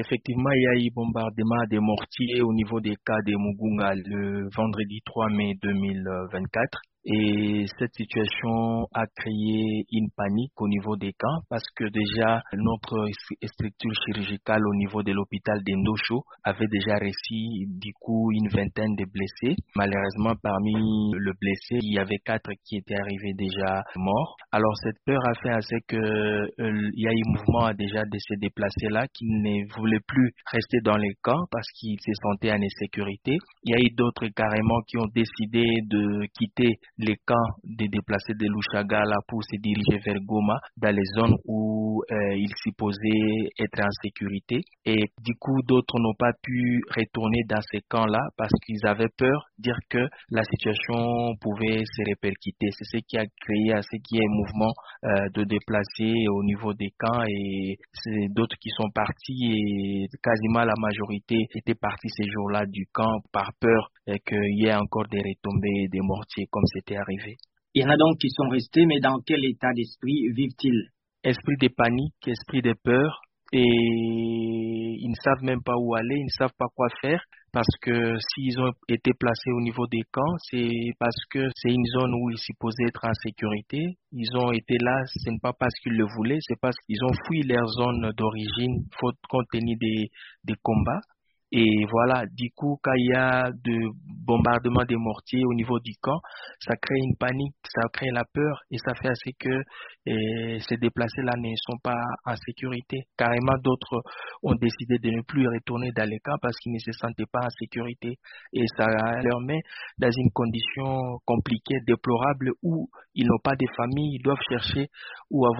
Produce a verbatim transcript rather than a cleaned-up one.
Effectivement, il y a eu bombardement des mortiers au niveau des cas de Mugunga le vendredi trois mai deux mille vingt-quatre. Et cette situation a créé une panique au niveau des camps parce que déjà notre structure chirurgicale au niveau de l'hôpital de Ndosho avait déjà reçu du coup une vingtaine de blessés. Malheureusement, parmi le blessé, il y avait quatre qui étaient arrivés déjà morts. Alors cette peur a fait à ce que euh, il y a eu mouvement déjà de se déplacer là qui ne voulaient plus rester dans les camps parce qu'ils se sentaient en insécurité. Il y a eu d'autres carrément qui ont décidé de quitter les camps, de déplacer de Lushagala pour se diriger vers Goma dans les zones où euh, ils supposaient être en sécurité. Et du coup, d'autres n'ont pas pu retourner dans ces camps-là parce qu'ils avaient peur, dire que la situation pouvait se répercuter. C'est ce qui a créé à ce qu'il y ait un mouvement euh, de déplacer au niveau des camps et c'est d'autres qui sont partis et quasiment la majorité était partie ces jours-là du camp par peur et qu'il y ait encore des retombées des mortiers comme c'était arrivé. Il y en a donc qui sont restés, mais dans quel état d'esprit vivent-ils? Esprit de panique, esprit de peur et ils ne savent même pas où aller, ils ne savent pas quoi faire. Parce que s'ils ont été placés au niveau des camps, c'est parce que c'est une zone où ils supposaient être en sécurité. Ils ont été là, ce n'est pas parce qu'ils le voulaient, c'est parce qu'ils ont fui leur zone d'origine, faute compte tenu des, des combats. Et voilà, du coup, quand il y a de bombardement des mortiers au niveau du camp, ça crée une panique, ça crée la peur et ça fait assez que eh, ces déplacés-là ne sont pas en sécurité. Carrément, d'autres ont décidé de ne plus retourner dans les camps parce qu'ils ne se sentaient pas en sécurité. Et ça leur met dans une condition compliquée, déplorable, où ils n'ont pas de famille, ils doivent chercher où avoir